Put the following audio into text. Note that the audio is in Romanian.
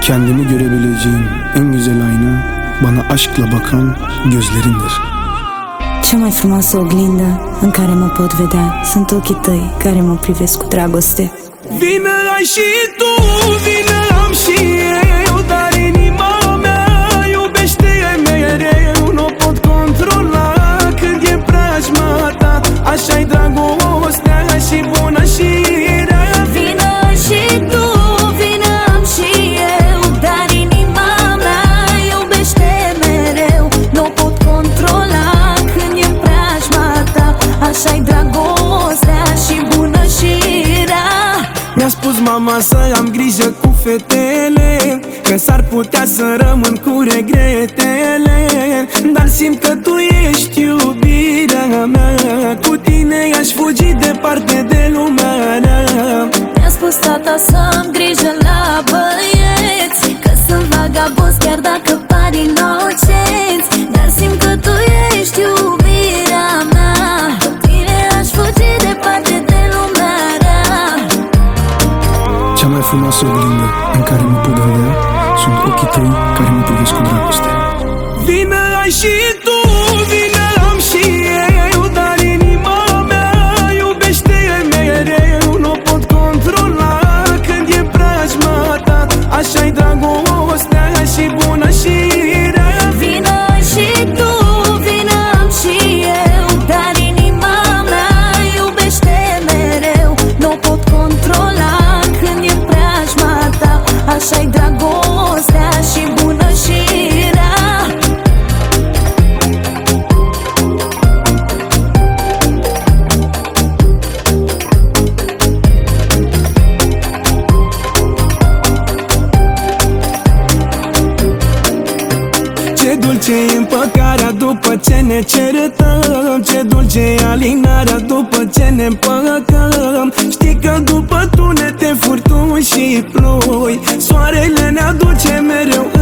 Kendimi görebileceğim en güzel ayna bana aşkla bakan gözlerindir. Cea mai frumoasă oglindă în care mă pot vedea sunt ochii tăi care mă privesc cu dragoste. Vină ai și tu, vină am și eu, dar inima mea iubește mereu. Nu pot controla când e preajma ta, așa-i dragostea și bună și rea. Vină și tu, vină am și eu, dar inima mea iubește mereu. Nu pot controla când e preajma ta, așa-i dragostea și bună și rea. Mi-a spus mama să am grijă cu fetele, că s-ar putea să rămân cu regretele, dar simt că tu ești iubirea mea. Cu tine aș fugi departe de lumea rea. Mi-a spus tata să am grijă la băieți, că sunt vagabonzi chiar dacă par inocenți, dar simt că tu ești iubirea mea. Cu tine aș fugi departe de lumea rea. Cea mai frumoasă oglindă în care mă pot vedea sunt ochii tăi care mă privesc cu dragoste. Vină ai și tu, vină am și eu, dar inima mea iubește mereu. Nu pot controla când e preajma ta, așa-i dragostea și bună și rea. Vină și tu, vină am și eu, dar inima mea iubește mereu. Nu pot controla când e preajma ta, așa-i dragostea și bună și rea. Ce dulce e împăcarea după ce ne certăm, ce dulce e alinarea după ce ne împăcăm. Știi că după tunete, furtuni și ploi, soarele ne aduce mereu